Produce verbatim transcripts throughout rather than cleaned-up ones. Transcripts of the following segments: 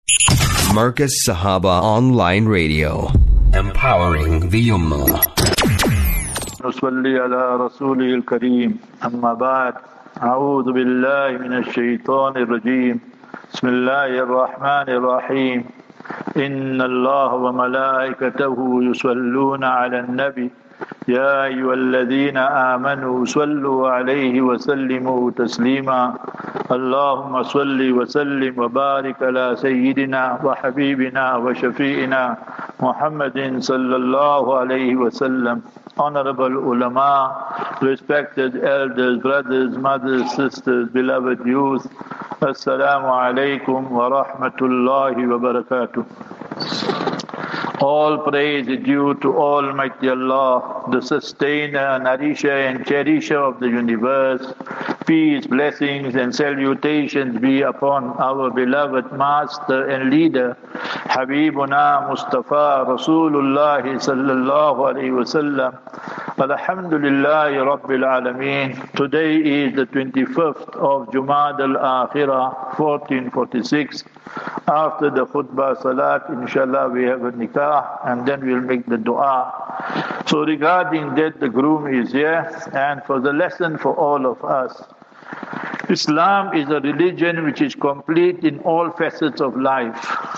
Marcus Sahaba Online Radio, empowering the Ummah. نصلي على رسوله الكريم أما بعد أعوذ بالله من الشيطان الرجيم بسم الله الرحمن الرحيم إن الله وملائكته يصلون على النبي يا أيها الذين آمنوا صلوا عليه وسلموا تسليما اللهم صل وسلم وبارك على سيدنا وحبيبنا وشفيعنا محمد صلى الله عليه وسلم. Honorable ulama, respected elders, brothers, mothers, sisters, beloved youth, Assalamu alaikum wa rahmatullahi wa barakatuh. All praise is due to Almighty Allah, the sustainer, nourisher and cherisher of the universe. Peace, blessings and salutations be upon our beloved master and leader, Habibuna Mustafa Rasulullah sallallahu alayhi wa sallam. Alhamdulillahi Rabbil Alameen. Today is the twenty-fifth of Jumad al-Akhirah, fourteen forty-six. After the khutbah salat, inshallah we have a nikah and then we'll make the dua. So regarding that, the groom is here, and for the lesson for all of us. Islam is a religion which is complete in all facets of life.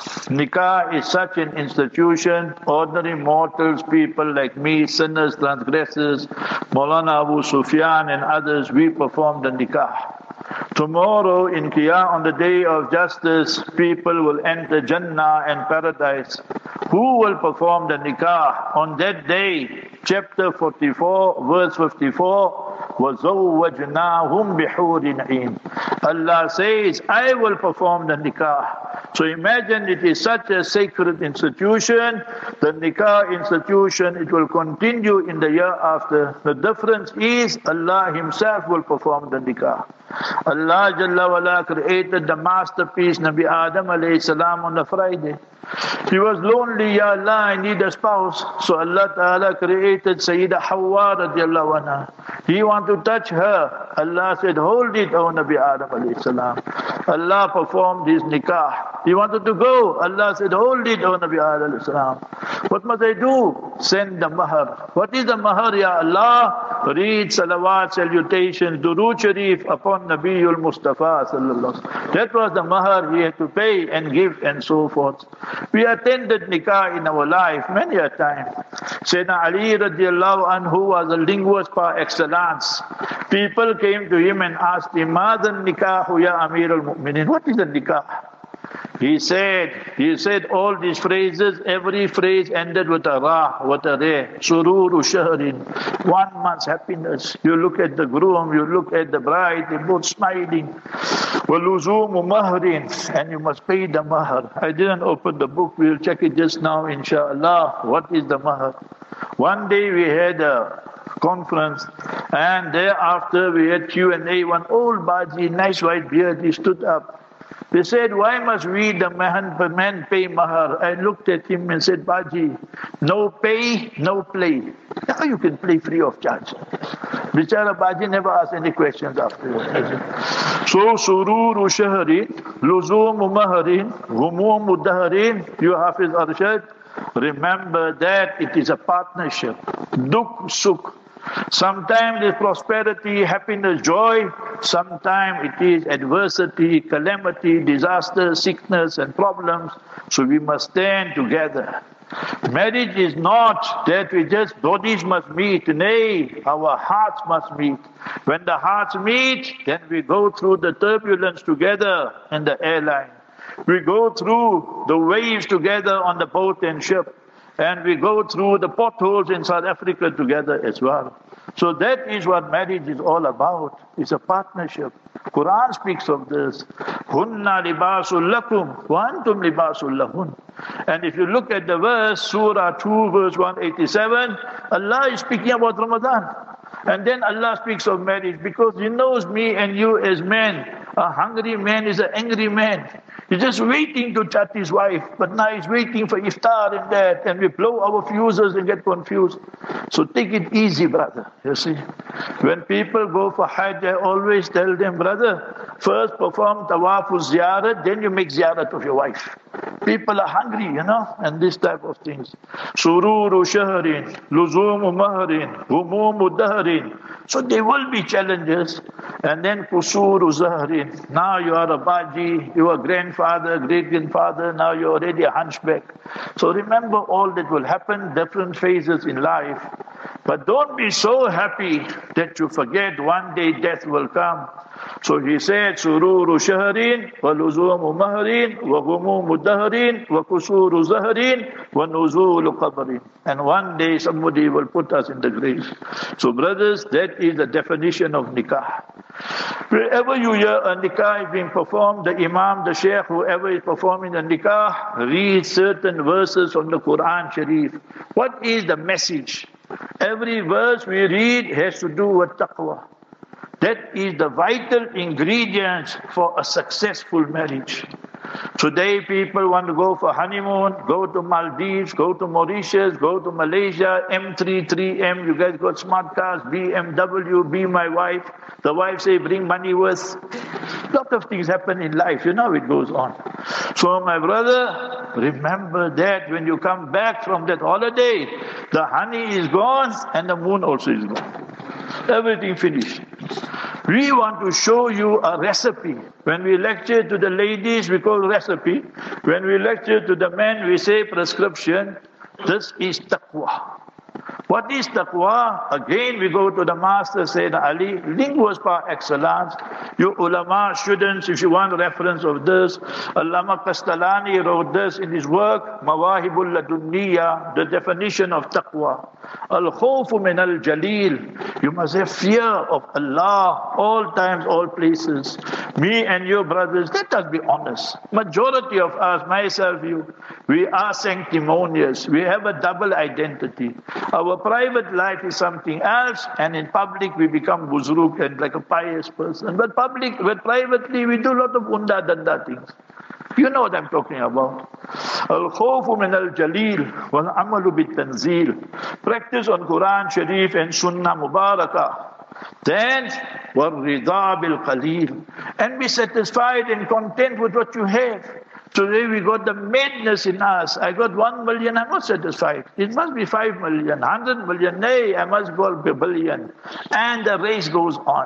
Nikah is such an institution, ordinary mortals, people like me, sinners, transgressors, Maulana Abu Sufyan and others, we perform the nikah. Tomorrow in Qiyam, on the day of justice, people will enter Jannah and paradise. Who will perform the nikah? On that day, chapter forty-four, verse fifty-four, وَزَوَّجْنَاهُمْ بِحُورٍ عِينٍ. Allah says, I will perform the nikah. So imagine it is such a sacred institution, the nikah institution, it will continue in the year after. The difference is Allah Himself will perform the nikah. Allah Jalla wala created the masterpiece Nabi Adam alayhi salam on a Friday. He was lonely, Ya Allah, I need a spouse. So Allah Ta'ala created Sayyida Hawa radiallahu anha. He wanted to touch her. Allah said, hold it, O Nabi Adam alayhi salam. Allah performed his nikah. He wanted to go. Allah said, hold it, O Nabi Adam alayhi salam. What must I do? Send the mahar. What is the mahar, Ya Allah? Read salawat, salutations, durood sharif upon Nabiul Mustafa sallallahu alaihi wasallam. That was the mahar he had to pay and give and so forth. We attended nikah in our life many a time. Sayyidina Ali radiallahu anhu was a linguist par excellence. People came to him and asked him, Madan nikahu ya Amir al-Mu'minin? What is the nikah? He said, he said all these phrases, every phrase ended with a ra, with a re. Sururu shahrin, one month's happiness. You look at the groom, you look at the bride, they're both smiling. Waluzumu mahrin, and you must pay the mahar. I didn't open the book, we'll check it just now, inshallah. What is the mahar? One day we had a conference, and thereafter we had Q and A. One old Baji, nice white beard, he stood up. They said, why must we, the man, the man pay mahar? I looked at him and said, Baji, no pay, no play. How you can play free of charge? Bichara Baji never asked any questions afterwards. So, sururu shahrin, luzumu maharin, humumu daharin, you Hafiz Arshad, remember that it is a partnership. Duk sukh. Sometimes it's prosperity, happiness, joy. Sometimes it is adversity, calamity, disaster, sickness and problems. So we must stand together. Marriage is not that we just bodies must meet. Nay, our hearts must meet. When the hearts meet, then we go through the turbulence together in the airline. We go through the waves together on the boat and ship. And we go through the potholes in South Africa together as well. So that is what marriage is all about. It's a partnership. Quran speaks of this. Hunna libasul lakum wa antum libasul lahun. And if you look at the verse, Surah two, verse one eighty-seven, Allah is speaking about Ramadan. And then Allah speaks of marriage because He knows me and you as men. A hungry man is an angry man. He's just waiting to chat his wife, but now he's waiting for iftar and that, and we blow our fuses and get confused. So take it easy, brother. You see, when people go for Hajj, I always tell them, brother, first perform tawaful ziyarat, then you make ziyarat of your wife. People are hungry, you know, and this type of things. Sururu shahrin, luzumu mahrin, humumu dahrin. So there will be challenges. And then kusuru zahrin. Now you are a baji, you are a grandfather, great-grandfather, now you're already a hunchback. So remember all that will happen, different phases in life. But don't be so happy that you forget one day death will come. So he said, sururu shahrin, wa luzumu mahrin, wa humumu dahrin, wa kusuru zahrin, wa nuzulu qabrin. And one day somebody will put us in the grave. So brothers, that is the definition of nikah. Wherever you hear a nikah is being performed, the imam, the sheikh, whoever is performing the nikah, read certain verses from the Quran Sharif. What is the message? Every verse we read has to do with taqwa. That is the vital ingredient for a successful marriage. Today people want to go for honeymoon, go to Maldives, go to Mauritius, go to Malaysia, M three, three M, you guys got smart cars, B M W, be my wife. The wife say, bring money worth. Lot of things happen in life, you know it goes on. So my brother, remember that when you come back from that holiday, the honey is gone and the moon also is gone. Everything finished. We want to show you a recipe. When we lecture to the ladies, we call recipe. When we lecture to the men, we say prescription. This is taqwa. What is taqwa? Again, we go to the master, Sayyidina Ali, linguist par excellence. You ulama, students, if you want a reference of this, Allama Kastalani wrote this in his work, Mawahibul Ladunniya, the definition of taqwa. Al-khawfu min al-jalil. You must have fear of Allah, all times, all places. Me and you, brothers, let us be honest. Majority of us, myself, you, we are sanctimonious. We have a double identity. Our private life is something else, and in public we become buzruk and like a pious person. But public, but privately we do a lot of unda danda things. You know what I'm talking about. Al-khawfu min al-jalil wal-amalu bit-tanzil. Practice on Quran Sharif and Sunnah Mubarakah. Then, wal-rida bil-qalil. And be satisfied and content with what you have. Today we got the madness in us. I got one million, I'm not satisfied. It must be five million, hundred million. Nay, I must go a billion. And the race goes on.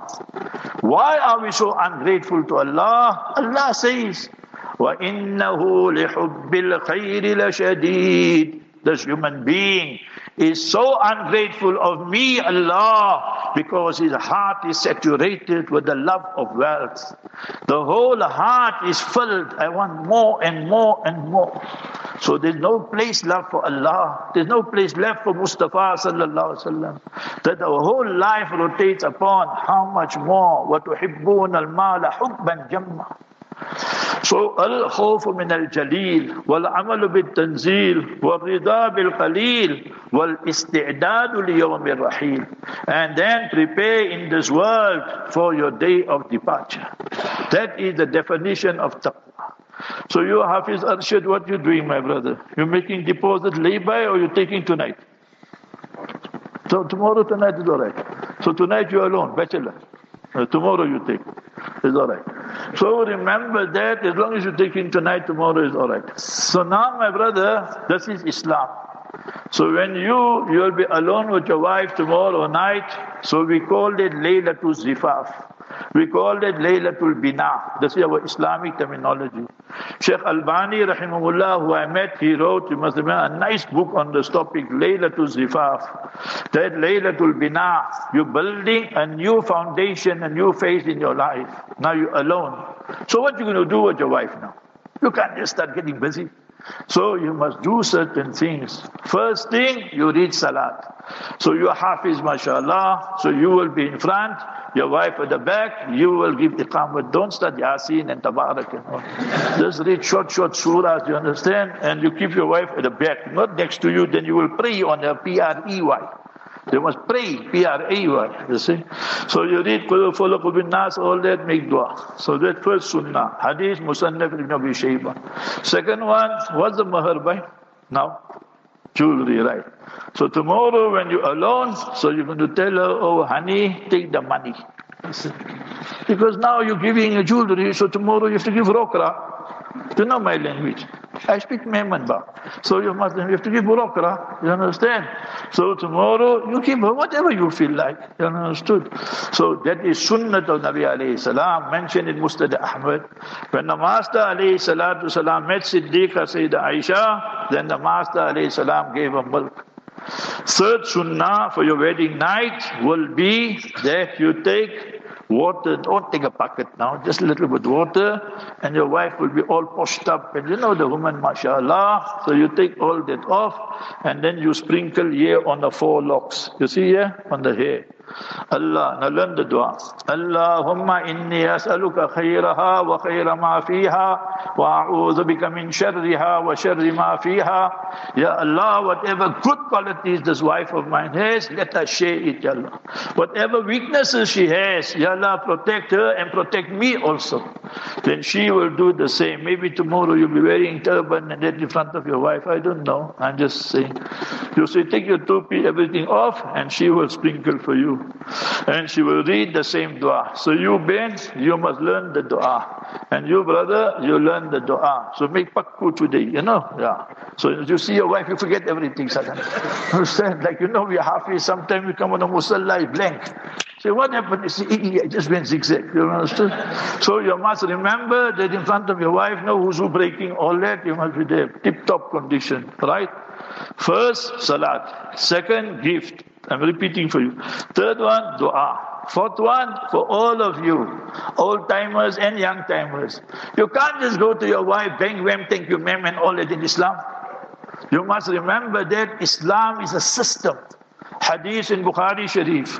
Why are we so ungrateful to Allah? Allah says, وَإِنَّهُ لِحُبِّ الْخَيْرِ لَشَدِيدٌ. This human being is so ungrateful of me, Allah, because his heart is saturated with the love of wealth. The whole heart is filled. I want more and more and more. So there's no place left for Allah. There's no place left for Mustafa sallallahu alaihi wasallam. That our whole life rotates upon how much more. وَتُحِبُّونَ الْمَالَ حُبًّا جَمًّا. So al-khawfu min al-jalil, wal-amalu bit-tanzil, wal-rida bil-qalil, wal-isti'dadu li-yawm al-rahil. And then prepare in this world for your day of departure. That is the definition of taqwa. So you, Hafiz Arshad, what you doing, my brother? You're making deposit lay-by or you're taking tonight? So tomorrow, tonight is all right. So tonight you're alone, bachelor. Uh, tomorrow you take. It's all right. So remember that as long as you take in tonight, tomorrow is all right. So now, my brother, this is Islam. So when you, you'll be alone with your wife tomorrow night, so we called it Laylatul Zifaf. We called it Laylatul Bina. This is our Islamic terminology. Sheikh Albani, rahimahullah, who I met, he wrote, you must remember, a nice book on this topic, Laylatul Zifaf. That Laylatul Bina, you're building a new foundation, a new phase in your life. Now you're alone. So what you going to do with your wife now? You can't just start getting busy. So you must do certain things. First thing, you read Salat. So you are Hafiz, mashallah, so you will be in front, your wife at the back, you will give iqamah. Don't start Yasin and Tabarak and all. Just read short, short surahs, you understand? And you keep your wife at the back, not next to you, then you will pray on her, P R E Y. They must pray, P R A Y, you see. So you read Qul Falaq bin Nas, all that, make dua. So that first sunnah. Hadith Musannaf ibn Abi Shayba. Second one, what's the mahar by? Now, jewelry, right? So tomorrow when you're alone, so you're going to tell her, oh honey, take the money. Because now you're giving a jewelry, so tomorrow you have to give rokra. You know my language. I speak Memon. So you must you have to give rokra. You understand? So tomorrow you give her whatever you feel like. You understood? So that is sunnat of Nabi alayhi salam, mentioned in Musnad Ahmad. When the Master alayhi salatu salam met Siddiqa Sayyidah Aisha, then the Master alayhi salam gave her milk. Third sunnah for your wedding night will be that you take water. Don't take a bucket now, just a little bit water, and your wife will be all poshed up. And you know the woman, mashallah. So you take all that off, and then you sprinkle here on the four locks. You see here on the hair. Allah, now learn the dua. Allahumma inni as'aluka khayraha wa khayra ma fiha wa a'udhu bika min sharriha wa sharri ma fiha. Ya Allah, whatever good qualities this wife of mine has, let her share it, Ya Allah. Whatever weaknesses she has, Ya Allah, protect her and protect me also. Then she will do the same. Maybe tomorrow you'll be wearing turban and that in front of your wife. I don't know. I'm just saying. You say, take your topi, everything off, and she will sprinkle for you. And she will read the same dua. So you, Ben, you must learn the dua. And you, brother, you learn the dua. So make pakku today, you know? Yeah. So you see your wife, you forget everything suddenly. Understand? Like, you know, we are halfway, sometimes we come on a musalla, blank. Say, what happened? You see, I just went zigzag. You understand? So you must remember that in front of your wife, no wuzu breaking, all that, you must be there. Tip-top condition, right? First, salat. Second, gift. I'm repeating for you. Third one, dua. Fourth one, for all of you, old-timers and young-timers. You can't just go to your wife, bang, wham, thank you, ma'am, and all that in Islam. You must remember that Islam is a system. Hadith in Bukhari Sharif.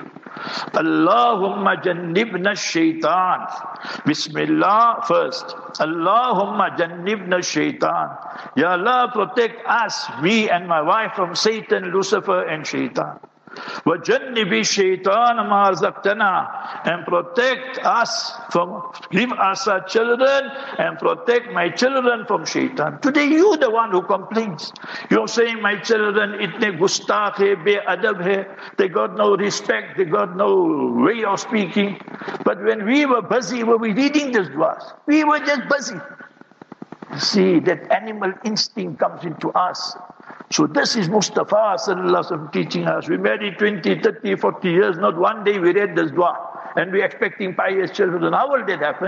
Allahumma jannibna shaitan. Bismillah first. Allahumma jannibna shaitan. Ya Allah, protect us, me and my wife, from Satan, Lucifer and shaitan. وَجَنِّبِ الشَّيْطَانَ مَا رَزَقْتَنَا, and protect us from, give us our children and protect my children from shaitan. Today you the one who complains. You're saying my children itne gustakh hai, be-adab hai, they got no respect, they got no way of speaking. But when we were busy, we were reading this dua. We were just busy. See, that animal instinct comes into us. So this is Mustafa sallallahu alaihi wasallam teaching us. We married twenty, thirty, forty years, not one day we read this dua. And we're expecting pious children. How will that happen?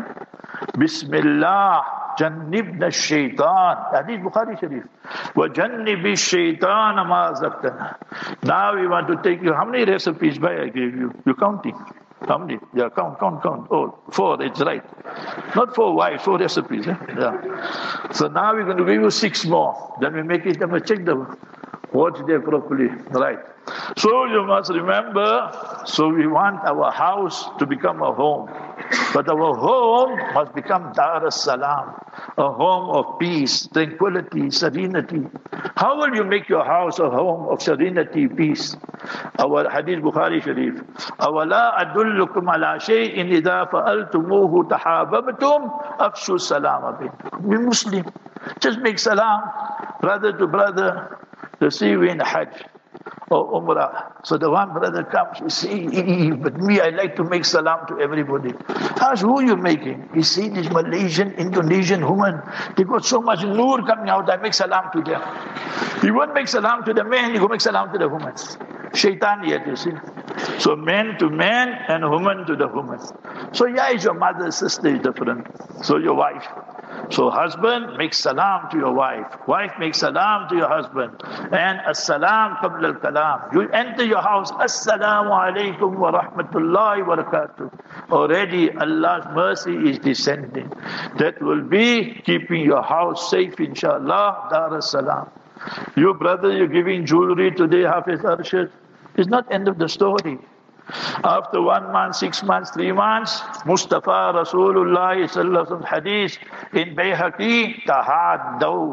Bismillah, jannibna shaitan. Hadith Bukhari Sharif. Wa jannibi shaitan ma razaqtana. Now we want to take you, how many recipes by I gave you? You're counting. How many? Yeah, count, count, count. Oh, four, it's right. Not four wives, four recipes. Eh? Yeah. So now we're going to give you six more. Then we make it, then we check the watch there properly. Right. So you must remember, so we want our house to become a home. But our home must become Dar as-Salam, a home of peace, tranquility, serenity. How will you make your house a home of serenity, peace? Our Hadith Bukhari Sharif. أَوَلَا أَدُلُّكُمْ عَلَى شَيْءٍ إِذَا فَأَلْتُمُوهُ تَحَابَبْتُمْ أَفْشُوا السَّلَامَ بِينَكُمْ. Be Muslim. Just make salam, brother to brother. You see, we in Hajj or Umrah. So the one brother comes, you see, but me, I like to make salam to everybody. Ask who you making? You see, this Malaysian, Indonesian woman, they got so much nur coming out, I make salam to them. You won't make salam to the man, you go make salam to the woman. Shaitan yet, you see. So man to man and woman to the woman. So yeah, is your mother, sister is different. So your wife. So husband makes salam to your wife. Wife makes salam to your husband. And as-salam qabla al-kalam. You enter your house, as-salamu alaykum wa rahmatullahi wa barakatuh. Already Allah's mercy is descending. That will be keeping your house safe, inshallah, Dar as-Salam. You brother, you're giving jewelry today, Hafiz Arshad. It's not end of the story. After one month, six months, three months, Mustafa Rasulullah sallallahu alaihi wasallam hadith in Bayhaqi, tahaddaw,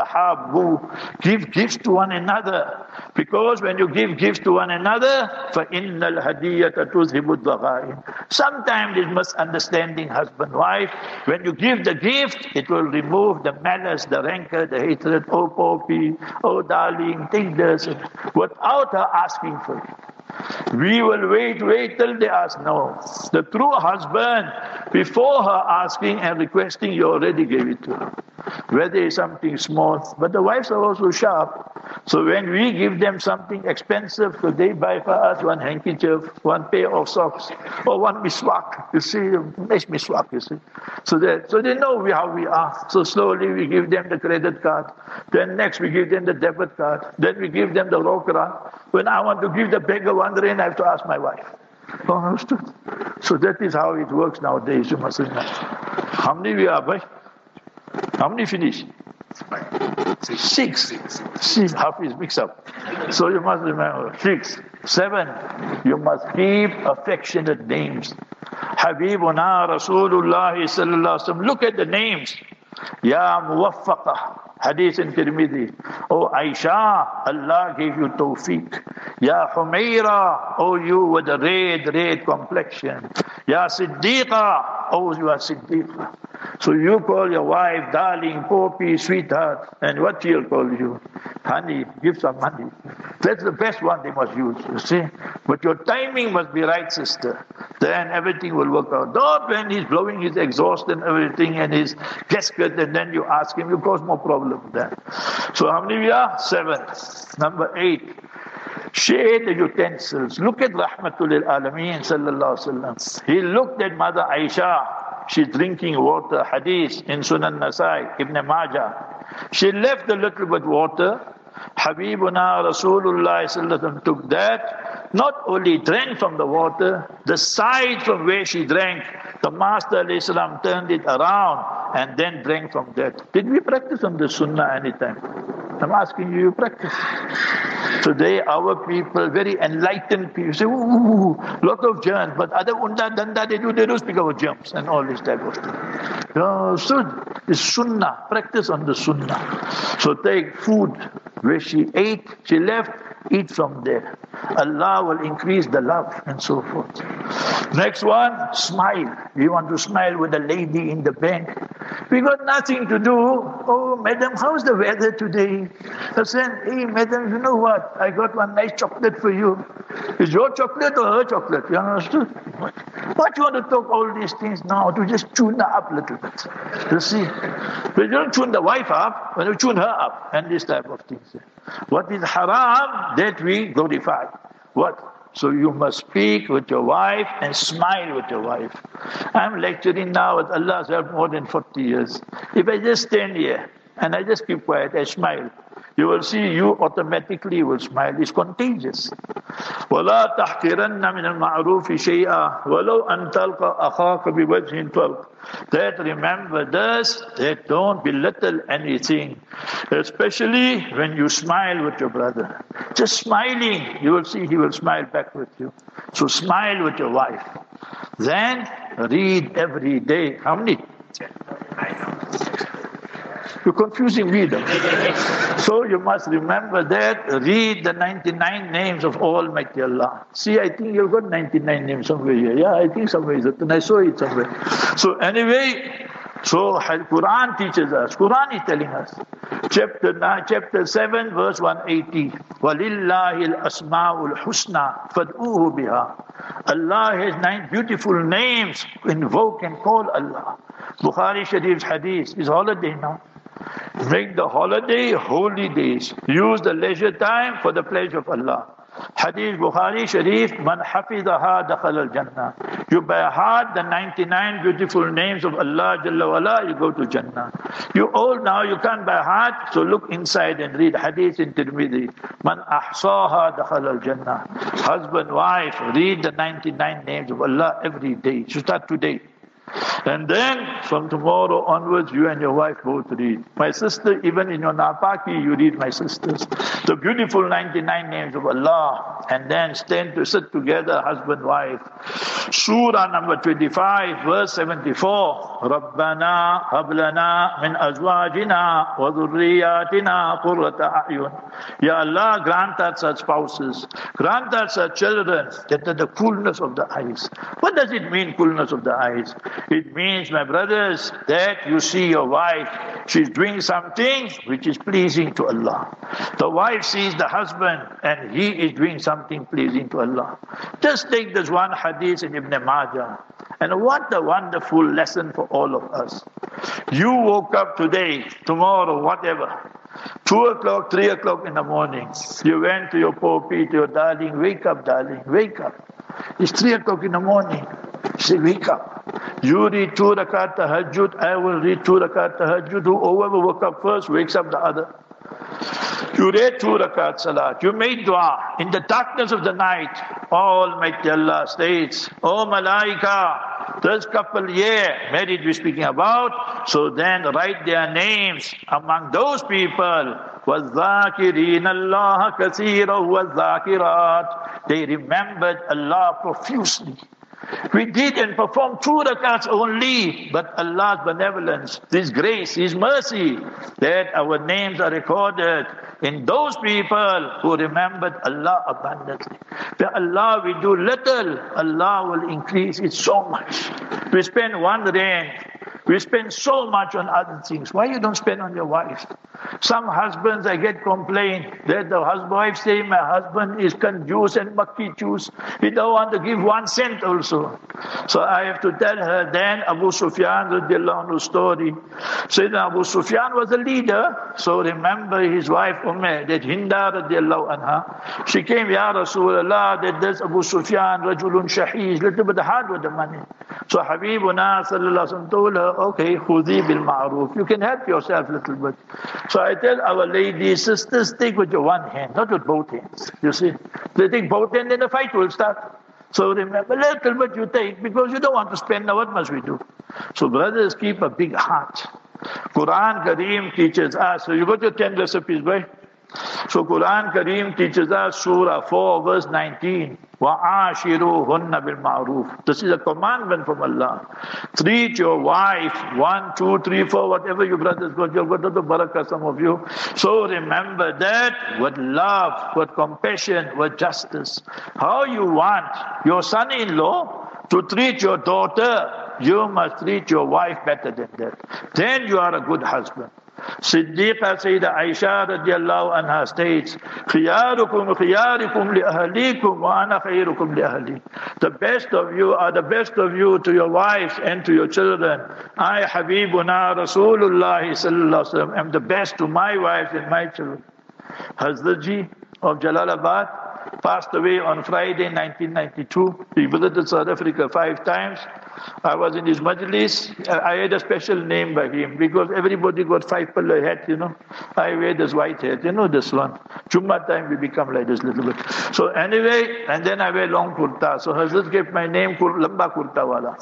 تَحَابُّوا. Give gifts to one another. Because when you give gifts to one another, فَإِنَّ الْهَدِيَّةَ تُذْهِبُ الضَّغَائِنَ. Sometimes there's misunderstanding husband-wife. When you give the gift, it will remove the malice, the rancor, the hatred. Oh, Poppy, oh, darling, take this. Without her asking for it. We will wait, wait till they ask. No. The true husband, before her asking and requesting, you already gave it to her. Whether it's something small. But the wives are also sharp. So when we give them something expensive, so they buy for us one handkerchief, one pair of socks, or one miswak. You see, nice miswak, you see. So that so they know we, how we are. So slowly we give them the credit card. Then next we give them the debit card. Then we give them the rokra. When I want to give the beggar one rand, I have to ask my wife. Oh, understood? So that is how it works nowadays, you must remember. How many we are, boy? How many finish? Six. Six. Six. Half is mixed up. So you must remember. Six. Seven. You must keep affectionate names. Habibuna Rasulullah sallallahu alaihi wasallam. Look at the names. Ya Muwaffaqa. Hadith in Tirmidhi. Oh Aisha, Allah gave you tawfiq. Ya Humaira, oh you with the red, red complexion. Ya Siddiqa, oh you are Siddiqa. So you call your wife, darling, Poppy, sweetheart, and what she'll call you? Honey, give some money. That's the best one they must use, you see. But your timing must be right, sister. Then everything will work out. Not when he's blowing his exhaust and everything and his gasket, and then you ask him, you cause more problem then. So how many we are? Seven. Number eight. Share the utensils. Look at Rahmatul Alameen sallallahu alaihi wasallam. He looked at Mother Aisha. She's drinking water. Hadith in Sunan Nasai, Ibn Majah. She left a little bit water. Habibuna Rasulullah sallallahu alaihi wasallam took that. Not only drank from the water, the side from where she drank, the Master alayhi salam turned it around and then drank from that. Did we practice on the Sunnah anytime? I'm asking you, you practice. Today our people, very enlightened people, say, ooh, lot of germs, but other unda danda they do, they do speak about germs and all this type of thing. No, so it's Sunnah, practice on the Sunnah. So take food where she ate, she left, eat from there. Allah will increase the love and so forth. Next one, smile. You want to smile with a lady in the bank. We got nothing to do. Oh, madam, how's the weather today? I said, hey, madam, you know what? I got one nice chocolate for you. Is your chocolate or her chocolate? You understood? What? What you want to talk all these things now? To just tune her up a little bit. You see? But you don't tune the wife up, when you tune her up, and this type of things. What is haram, that we glorify. What? So you must speak with your wife and smile with your wife. I'm lecturing now with Allah's help more than forty years. If I just stand here and I just keep quiet, I smile, you will see you automatically will smile. It's contagious. وَلَا تَحْقِرَنَّ مِنَ الْمَعْرُوفِ شَيْئًا وَلَوْ أَن تَلْقَ أَخَاكَ بِوَجْهٍ طَلْقٍ. That remember this, that don't belittle anything. Especially when you smile with your brother. Just smiling, you will see he will smile back with you. So smile with your wife. Then read every day. How many? You're confusing me though. So you must remember that. Read the ninety-nine names of Almighty Allah. See, I think you've got ninety-nine names somewhere here. Yeah, I think somewhere is it. And I saw it somewhere. So anyway, so Quran teaches us. Quran is telling us. Chapter nine, chapter seven, verse one eighty. وَلِلَّهِ الْأَسْمَاءُ الْحُسْنَى فَادْعُوهُ بِهَا. Allah has nine beautiful names. Invoke and call Allah. Bukhari Sharif's hadith is holiday now. Make the holiday holy days. Use the leisure time for the pleasure of Allah. Hadith Bukhari Sharif, Man hafizaha dakhal al-Jannah. You by heart the ninety-nine beautiful names of Allah Jalla wala, you go to Jannah. You old now, you can't by heart, so look inside and read Hadith in Tirmidhi. Man ahsaha dakhal al-Jannah. Husband, wife, read the ninety-nine names of Allah every day. You start today. And then from tomorrow onwards, you and your wife both read. My sister, even in your napaki, you read my sisters. The beautiful ninety-nine names of Allah. And then stand to sit together, husband, wife. Surah number twenty-five, verse seventy-four. Rabbana hablana min azwajina wa dhurriyatina qurrata a'yun. Ya Allah, grant us such spouses. Grant us such children that are the coolness of the eyes. What does it mean, coolness of the eyes? It means, my brothers, that you see your wife, she's doing something which is pleasing to Allah. The wife sees the husband and he is doing something pleasing to Allah. Just take this one hadith in Ibn Majah. And what a wonderful lesson for all of us. You woke up today, tomorrow, whatever. Two o'clock, three o'clock in the morning. You went to your poppy, to your darling, wake up, darling, wake up. It's three o'clock in the morning. Say, wake up. You read two rakat tahajjud, I will read two rakat tahajjud. Whoever woke up first wakes up the other. You read two rakat salat. You made dua. In the darkness of the night, Almighty Allah states, O Malaika, this couple here, married we're speaking about, so then write their names among those people. وَالذَّاكِرِينَ اللَّهَ كَثِيرًا وَالذَّاكِرَاتِ. They remembered Allah profusely. We did and performed two rakats only, but Allah's benevolence, His grace, His mercy, that our names are recorded in those people who remembered Allah abundantly. Where Allah we do little, Allah will increase it so much. We spend one rand, we spend so much on other things. Why you don't spend on your wife? Some husbands, I get complaint that the husband, wife say, my husband is conjuice and makki juice. He don't want to give one cent also. So I have to tell her, then Abu Sufyan radiallahu anhu's story. Sayyidina Abu Sufyan was a leader. So remember his wife Ummah, that Hinda radiallahu anha. She came, Ya Rasulullah, that there's Abu Sufyan, Rajulun Shahiz, little bit hard with the money. So Habibuna sallallahu alaihi wasallam told her, okay, khudhi bil ma'roof. You can help yourself a little bit. So I tell our ladies, sisters, take with your one hand, not with both hands. You see, they take both hands, then the fight will start. So remember, little bit you take, because you don't want to spend. Now what must we do? So brothers, keep a big heart. Quran Kareem teaches us. So you got your ten recipes, right? So Quran Kareem teaches us, Surah four, verse nineteen. وَعَاشِرُوهُنَّ بِالْمَعْرُوفِ. This is a commandment from Allah. Treat your wife, one, two, three, four, whatever you brothers got, you've got the barakah, some of you. So remember that with love, with compassion, with justice. How you want your son-in-law to treat your daughter, you must treat your wife better than that. Then you are a good husband. Siddiqa Sayyidah Aisha radiallahu anha states, خِيَارُكُمْ خِيَارِكُمْ لِأَهْلِيكُمْ وَأَنَا خَيْرُكُمْ لِأَهْلِي. The best of you are the best of you to your wives and to your children. I, Habibuna Rasulullah sallallahu alaihi wasallam, am the best to my wives and my children. Hazrat Ji of Jalalabad passed away on Friday nineteen ninety-two. He visited South Africa five times. I was in his majlis. I had a special name by him because everybody got five pillar hat, you know. I wear this white hat, you know this one. Jummah time we become like this little bit. So anyway, and then I wear long kurta. So Hazrat gave my name Lamba Kurta Wala.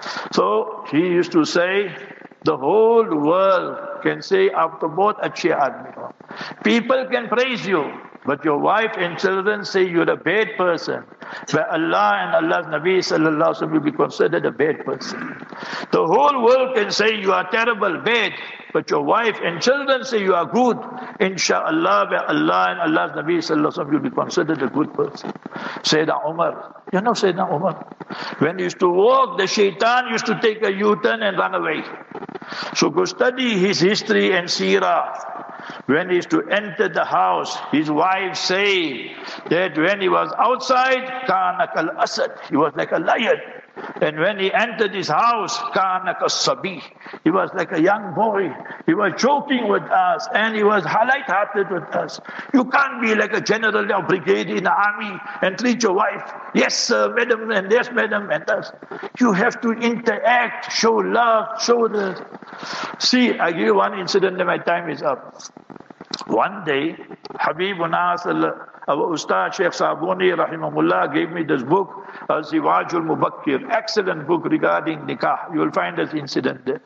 So he used to say, the whole world can say after both achhe aadmi ho. People can praise you, but your wife and children say you're a bad person. Where Allah and Allah's Nabi sallallahu alaihi wasallam will be considered a bad person. The whole world can say you are terrible, bad, but your wife and children say you are good. Insha'Allah, where Allah and Allah's Nabi sallallahu alaihi wasallam will be considered a good person. Sayyidina Umar, you know Sayyidina Umar? When he used to walk, the shaitan used to take a U-turn and run away. So go study his history and seerah. When he used to enter the house, his wife say that when he was outside, kana kal asad, he was like a lion. And when he entered his house, kana kal sabi, he was like a young boy. He was joking with us and he was light-hearted with us. You can't be like a general or brigade in the army and treat your wife, yes sir, madam, and yes madam, and thus. You have to interact, show love, show the... See, I give you one incident and my time is up. One day, Habibuna Our Ustad Sheikh Sabuni Rahimahullah gave me this book, Al-Ziwajul Mubakkir, excellent book regarding nikah. You will find this incident there.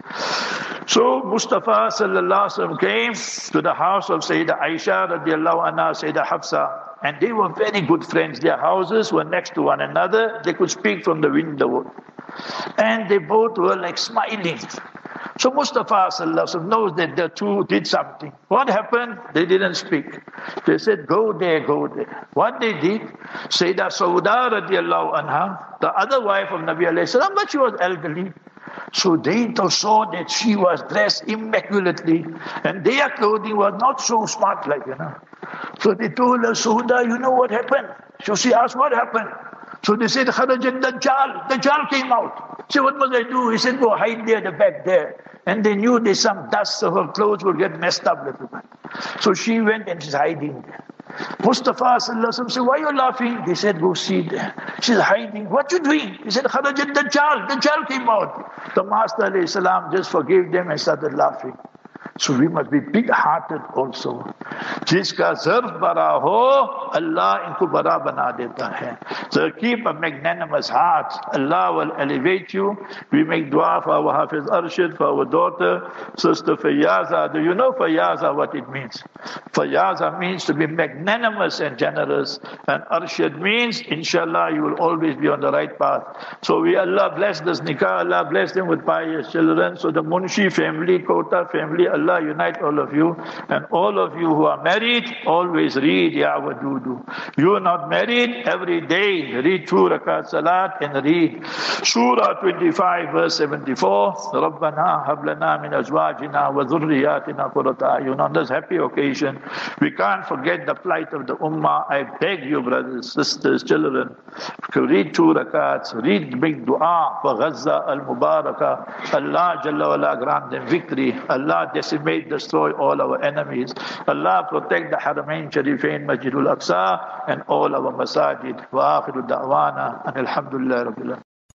So Mustafa sallallahu alaihi wasallam came to the house of Sayyidah Aisha radiallahu anha, Sayyidah Hafsa, and they were very good friends. Their houses were next to one another. They could speak from the window. And they both were like smiling. So Mustafa sallallahu alaihi wasallam knows that the two did something. What happened? They didn't speak. They said, go there, go there. What they did, Sayyidah Sauda radiallahu anha, the other wife of Nabi alayhi salam, but she was elderly. So they saw that she was dressed immaculately, and their clothing was not so smart like, you know. So they told her, Sauda, you know what happened? So she asked, what happened? So they said, Kharajat Dajjal. Dajjal came out. So what must I do? He said, go hide there, the back there. And they knew there's some dust, so her clothes would get messed up a little bit. So she went and she's hiding there. Mustafa sallallahu alaihi wasallam said, why are you laughing? They said, go see there. She's hiding. What you doing? He said, Kharajat Dajjal. Dajjal came out. The Master alayhi salam just forgave them and started laughing. So we must be big-hearted also. Jiska zarf bara ho, Allah inko bara bana deta hai. So keep a magnanimous heart. Allah will elevate you. We make dua for our Hafiz Arshid, for our daughter, Sister Fayaza. Do you know Fayaza what it means? Fayaza means to be magnanimous and generous. And Arshid means, inshallah, you will always be on the right path. So we, Allah bless this nikah. Allah bless them with pious children. So the Munshi family, Kota family, Allah Allah unite all of you, and all of you who are married, always read Ya Wadudu. You are not married, every day read two rakat salat and read Surah twenty-five verse seventy-four. Rabbana hablana min azwajina wa dhurriyatina qurrata a'yun. On this happy occasion, we can't forget the plight of the ummah. I beg you, brothers, sisters, children, to read two rakats, read big dua for Gaza al-Mubarakah. Allah Jalla wala grant them victory. Allah decimate, destroy all our enemies. Allah protect the Haramain Sharifain, Masjidul Aqsa, and all our masajid. Wa akhiru da'wana and alhamdulillah rabbil alamin.